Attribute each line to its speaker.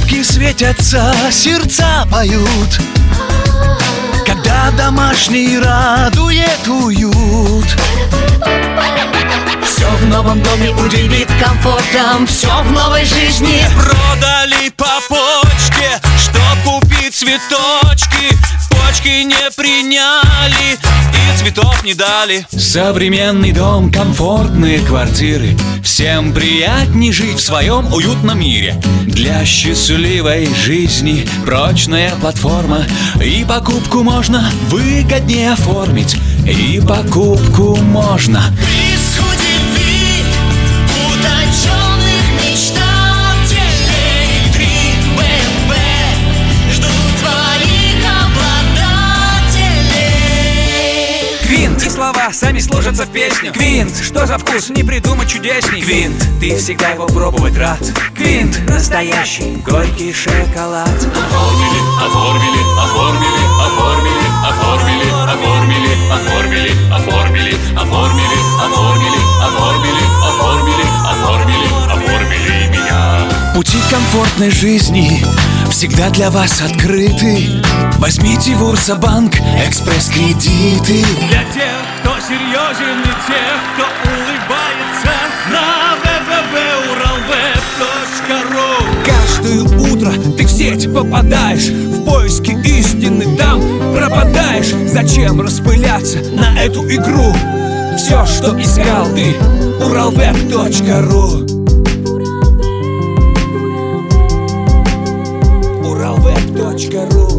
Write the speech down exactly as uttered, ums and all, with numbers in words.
Speaker 1: Лампочки светятся, сердца поют, когда домашний радует уют.
Speaker 2: Все в новом доме удивит комфортом, все в новой жизни.
Speaker 3: Продали по почте, чтоб купить цветочки. Почки не приняли и цветов не дали.
Speaker 1: Современный дом, комфортные квартиры. Всем приятней жить в своем уютном мире. Для счастливой жизни прочная платформа. И покупку можно выгоднее оформить. И покупку можно.
Speaker 4: Квинт, и слова сами сложатся в песню. Квинт, что за вкус, не придумать чудесней. Квинт, ты всегда его пробовать рад. Квинт, настоящий горький шоколад.
Speaker 3: Оформили, оформили, оформили, оформили, оформили, оформили, оформили, оформили, оформили, оформили, оформили, оформили, оформили, оформили меня.
Speaker 1: Пути комфортной жизни всегда для вас открыты. Возьмите в Урсабанк экспресс-кредиты.
Speaker 3: Для тех, кто серьезен, и тех, кто улыбается, на вэ вэ вэ уралвеб точка ру.
Speaker 4: Каждое утро ты в сеть попадаешь, в поиске истины там пропадаешь. Зачем распыляться на эту игру? Все, что искал ты, уралвеб точка ру. уралвеб точка ру.